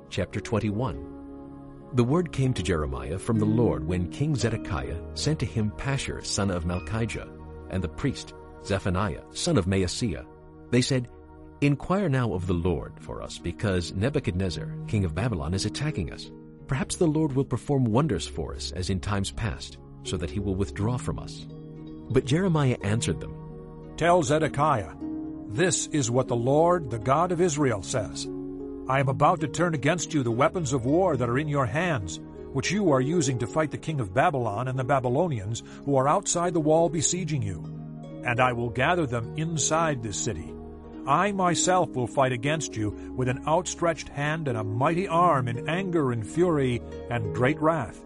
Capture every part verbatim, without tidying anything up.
Chapter twenty-one. The word came to Jeremiah from the Lord when King Zedekiah sent to him Pashur son of Malchijah, and the priest Zephaniah son of Maaseiah. They said, "Inquire now of the Lord for us, because Nebuchadnezzar, king of Babylon, is attacking us. Perhaps the Lord will perform wonders for us as in times past, so that he will withdraw from us." But Jeremiah answered them, "Tell Zedekiah, this is what the Lord, the God of Israel, says. I am about to turn against you the weapons of war that are in your hands, which you are using to fight the king of Babylon and the Babylonians who are outside the wall besieging you. And I will gather them inside this city. I myself will fight against you with an outstretched hand and a mighty arm in anger and fury and great wrath.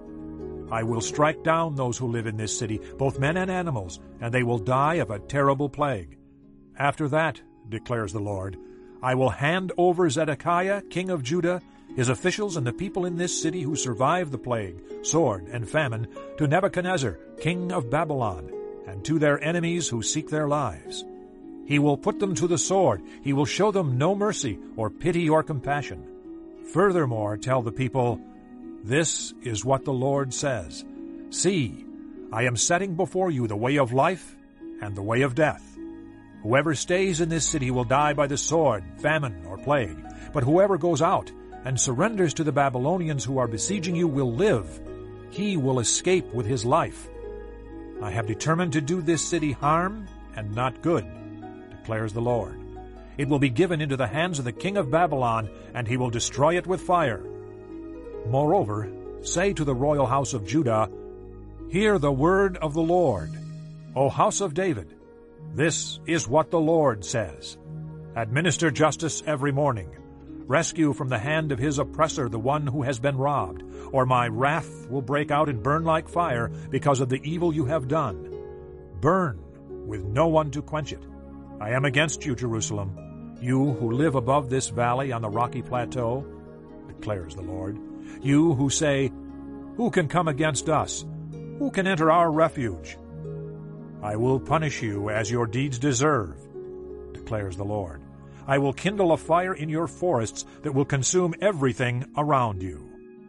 I will strike down those who live in this city, both men and animals, and they will die of a terrible plague. After that, declares the Lord, I will hand over Zedekiah, king of Judah, his officials and the people in this city who survived the plague, sword, and famine, to Nebuchadnezzar, king of Babylon, and to their enemies who seek their lives. He will put them to the sword. He will show them no mercy or pity or compassion. Furthermore, tell the people, this is what the Lord says. See, I am setting before you the way of life and the way of death. Whoever stays in this city will die by the sword, famine, or plague. But whoever goes out and surrenders to the Babylonians who are besieging you will live. He will escape with his life. I have determined to do this city harm and not good, declares the Lord. It will be given into the hands of the king of Babylon, and he will destroy it with fire. Moreover, say to the royal house of Judah, Hear the word of the Lord, O house of David. This is what the Lord says. Administer justice every morning. Rescue from the hand of his oppressor the one who has been robbed, or my wrath will break out and burn like fire because of the evil you have done. Burn with no one to quench it. I am against you, Jerusalem, you who live above this valley on the rocky plateau, declares the Lord. You who say, Who can come against us? Who can enter our refuge? I will punish you as your deeds deserve, declares the Lord. I will kindle a fire in your forests that will consume everything around you.